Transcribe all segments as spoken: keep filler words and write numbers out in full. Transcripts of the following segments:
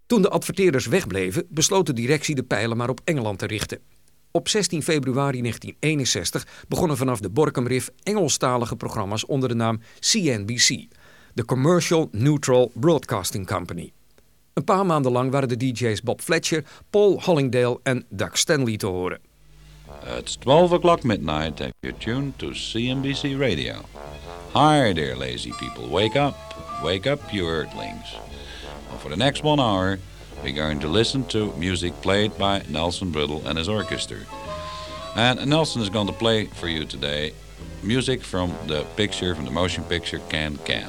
Toen de adverteerders wegbleven, besloot de directie de pijlen maar op Engeland te richten. Op zestien februari negentien eenenzestig begonnen vanaf de Borkum Riff Engelstalige programma's onder de naam C N B C, de Commercial Neutral Broadcasting Company. Een paar maanden lang waren de D J's Bob Fletcher, Paul Hollingdale en Doug Stanley te horen. It's twelve o'clock midnight and you're tuned to C N B C Radio. Hi there, lazy people. Wake up. Wake up, you earthlings. Well, for the next one hour, we're going to listen to music played by Nelson Brittle and his orchestra. And Nelson is going to play for you today music from the picture, from the motion picture Can Can.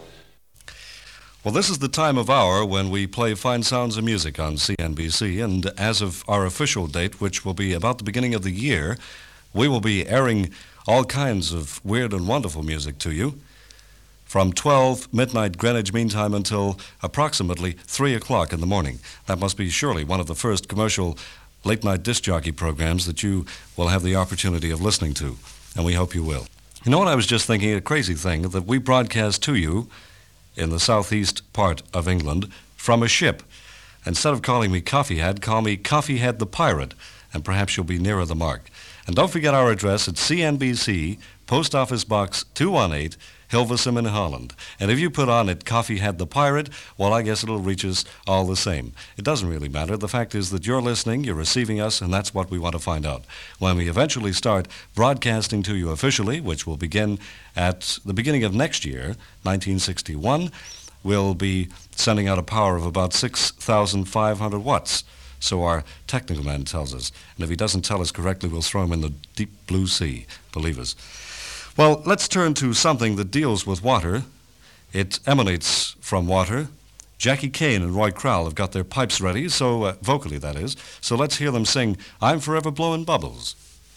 Well, this is the time of hour when we play fine sounds of music on C N B C, and as of our official date, which will be about the beginning of the year, we will be airing all kinds of weird and wonderful music to you from twelve midnight Greenwich Mean Time until approximately three o'clock in the morning. That must be surely one of the first commercial late-night disc jockey programs that you will have the opportunity of listening to, and we hope you will. You know what I was just thinking? A crazy thing, that we broadcast to you in the southeast part of England from a ship. Instead of calling me Coffeehead, call me Coffeehead the Pirate, and perhaps you'll be nearer the mark. And don't forget our address at C N B C, Post Office Box two one eight, Hilversum in Holland. And if you put on it Coffeehead the Pirate, well, I guess it'll reach us all the same. It doesn't really matter. The fact is that you're listening, you're receiving us, and that's what we want to find out. When we eventually start broadcasting to you officially, which will begin at the beginning of next year, nineteen sixty-one, we'll be sending out a power of about six thousand five hundred watts. So our technical man tells us. And if he doesn't tell us correctly, we'll throw him in the deep blue sea, believe us. Well, let's turn to something that deals with water. It emanates from water. Jackie Kane and Roy Crowell have got their pipes ready, so uh, vocally that is. So let's hear them sing I'm Forever Blowing Bubbles.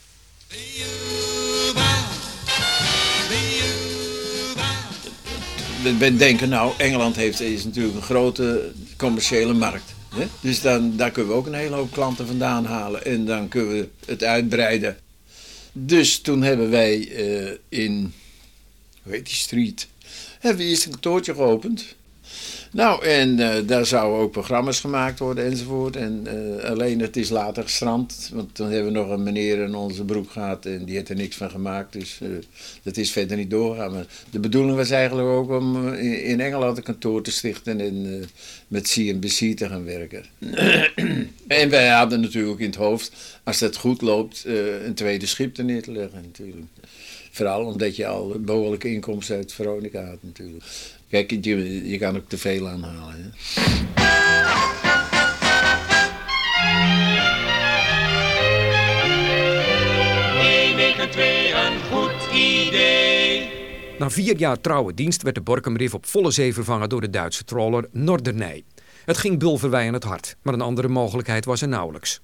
We denken nou, Engeland heeft, is natuurlijk een grote commerciële markt. Hè? Dus dan, daar kunnen we ook een hele hoop klanten vandaan halen en dan kunnen we het uitbreiden. Dus toen hebben wij uh, in, hoe heet die street, hebben we eerst een kantoortje geopend. Nou, en uh, daar zouden ook programma's gemaakt worden enzovoort. En uh, alleen het is later gestrand, want toen hebben we nog een meneer in onze broek gehad en die heeft er niks van gemaakt. Dus uh, dat is verder niet doorgegaan. Maar de bedoeling was eigenlijk ook om in, in Engeland een kantoor te stichten en uh, met C N B C te gaan werken. En wij hadden natuurlijk in het hoofd, als dat goed loopt, uh, een tweede schip er neer te leggen natuurlijk. Vooral omdat je al behoorlijke inkomsten uit Veronica had natuurlijk. Kijk, je, je kan ook te veel aanhalen. Hè? Eén week twee een goed idee. Na vier jaar trouwe dienst werd de Borkum Riff op volle zee vervangen door de Duitse trawler Norderney. Het ging Bulverwij aan het hart, maar een andere mogelijkheid was er nauwelijks.